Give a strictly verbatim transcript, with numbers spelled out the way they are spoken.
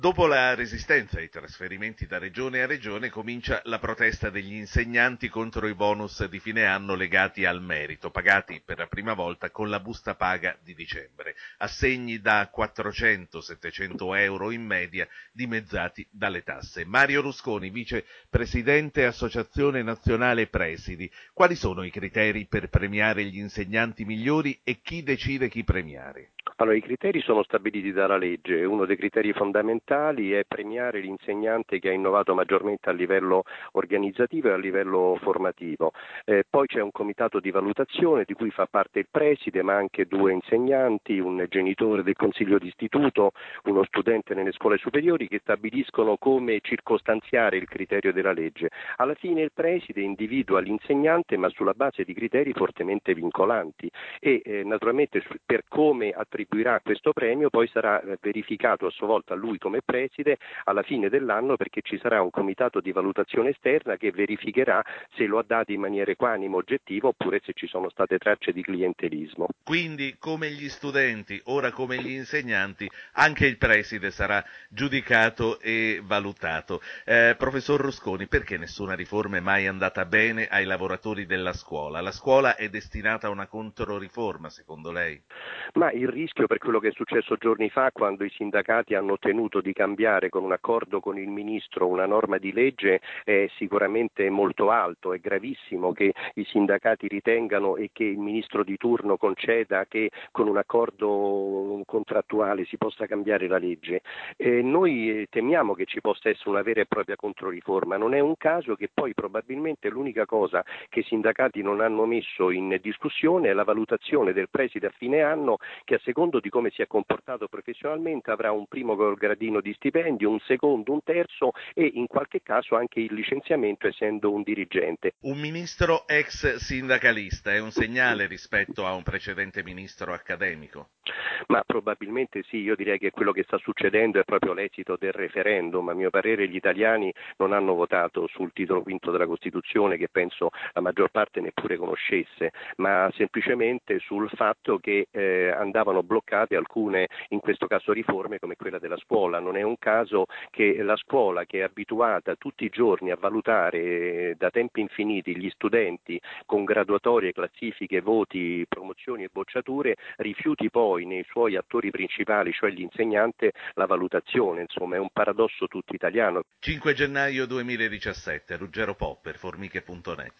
Dopo la resistenza ai trasferimenti da regione a regione comincia la protesta degli insegnanti contro i bonus di fine anno legati al merito, pagati per la prima volta con la busta paga di dicembre, assegni da quattrocento settecento euro in media dimezzati dalle tasse. Mario Rusconi, vicepresidente Associazione Nazionale Presidi, quali sono i criteri per premiare gli insegnanti migliori e chi decide chi premiare? Allora, i criteri sono stabiliti dalla legge. Uno dei criteri fondamentali è premiare l'insegnante che ha innovato maggiormente a livello organizzativo e a livello formativo. Eh, poi c'è un comitato di valutazione di cui fa parte il preside, ma anche due insegnanti, un genitore del consiglio d'istituto, uno studente nelle scuole superiori, che stabiliscono come circostanziare il criterio della legge. Alla fine il preside individua l'insegnante, ma sulla base di criteri fortemente vincolanti e eh, naturalmente per come attribuirà questo premio poi sarà verificato a sua volta lui come preside alla fine dell'anno, perché ci sarà un comitato di valutazione esterna che verificherà se lo ha dato in maniera equanime, oggettiva, oppure se ci sono state tracce di clientelismo. Quindi, come gli studenti, ora come gli insegnanti, anche il preside sarà giudicato e valutato. Eh, professor Rusconi, perché nessuna riforma è mai andata bene ai lavoratori della scuola? La scuola è destinata a una controriforma, secondo lei? Ma il rischio, per quello che è successo giorni fa, quando i sindacati hanno ottenuto di cambiare con un accordo con il ministro una norma di legge, è sicuramente molto alto. È gravissimo che i sindacati ritengano e che il ministro di turno conceda che con un accordo contrattuale si possa cambiare la legge. Eh, noi temiamo che ci possa essere una vera e propria controriforma. Non è un caso che poi probabilmente l'unica cosa che i sindacati non hanno messo in discussione è la valutazione del preside a fine anno, che a secondo di come si è comportato professionalmente avrà un primo gradino di stipendio, un secondo, un terzo e in qualche caso anche il licenziamento, essendo un dirigente. Un ministro ex sindacalista è un segnale rispetto a un precedente ministro accademico? Ma probabilmente sì, io direi che quello che sta succedendo è proprio l'esito del referendum. A mio parere gli italiani non hanno votato sul titolo quinto della Costituzione, che penso la maggior parte neppure conoscesse, ma semplicemente sul fatto che eh, andavano bloccate alcune, in questo caso riforme come quella della scuola. Non è un caso che la scuola, che è abituata tutti i giorni a valutare eh, da tempi infiniti gli studenti con graduatorie, classifiche, voti, promozioni e bocciature, rifiuti poi nei suoi attori principali, cioè l'insegnante, la valutazione. Insomma, è un paradosso tutto italiano. cinque gennaio duemiladiciassette, Ruggero Po per formiche punto net.